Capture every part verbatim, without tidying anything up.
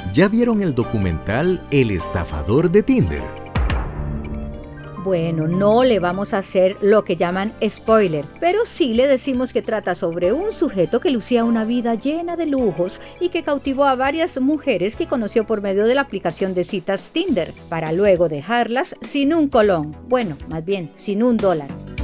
¿Ya vieron el documental El estafador de Tinder? Bueno, no le vamos a hacer lo que llaman spoiler, pero sí le decimos que trata sobre un sujeto que lucía una vida llena de lujos y que cautivó a varias mujeres que conoció por medio de la aplicación de citas Tinder, para luego dejarlas sin un colón, bueno, más bien, sin un dólar.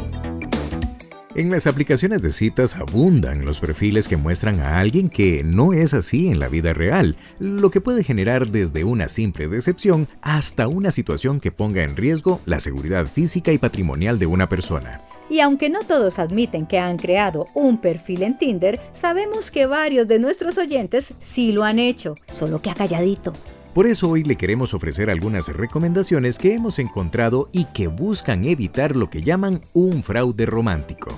En las aplicaciones de citas abundan los perfiles que muestran a alguien que no es así en la vida real, lo que puede generar desde una simple decepción hasta una situación que ponga en riesgo la seguridad física y patrimonial de una persona. Y aunque no todos admiten que han creado un perfil en Tinder, sabemos que varios de nuestros oyentes sí lo han hecho, solo que a calladito. Por eso hoy le queremos ofrecer algunas recomendaciones que hemos encontrado y que buscan evitar lo que llaman un fraude romántico.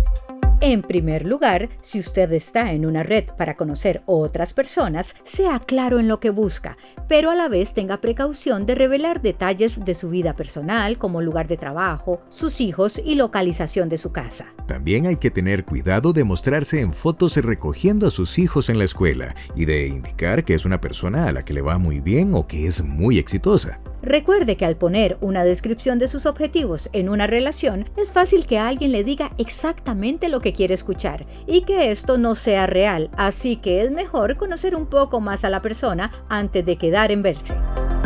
En primer lugar, si usted está en una red para conocer otras personas, sea claro en lo que busca, pero a la vez tenga precaución de revelar detalles de su vida personal, como lugar de trabajo, sus hijos y localización de su casa. También hay que tener cuidado de mostrarse en fotos recogiendo a sus hijos en la escuela y de indicar que es una persona a la que le va muy bien o que es muy exitosa. Recuerde que al poner una descripción de sus objetivos en una relación, es fácil que alguien le diga exactamente lo que quiere escuchar y que esto no sea real, así que es mejor conocer un poco más a la persona antes de quedar en verse.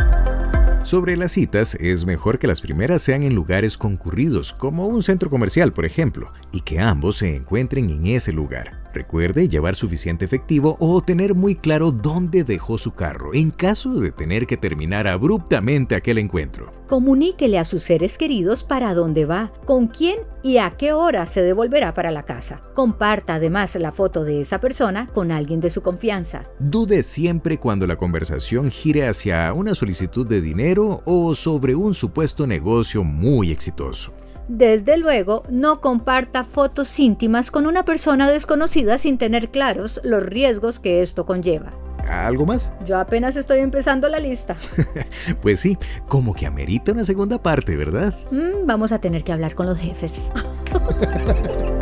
Sobre las citas, es mejor que las primeras sean en lugares concurridos, como un centro comercial, por ejemplo, y que ambos se encuentren en ese lugar. Recuerde llevar suficiente efectivo o tener muy claro dónde dejó su carro, en caso de tener que terminar abruptamente aquel encuentro. Comuníquele a sus seres queridos para dónde va, con quién y a qué hora se devolverá para la casa. Comparta además la foto de esa persona con alguien de su confianza. Dude siempre cuando la conversación gire hacia una solicitud de dinero o sobre un supuesto negocio muy exitoso. Desde luego, no comparta fotos íntimas con una persona desconocida sin tener claros los riesgos que esto conlleva. ¿Algo más? Yo apenas estoy empezando la lista. Pues sí, como que amerita una segunda parte, ¿verdad? Mm, vamos a tener que hablar con los jefes.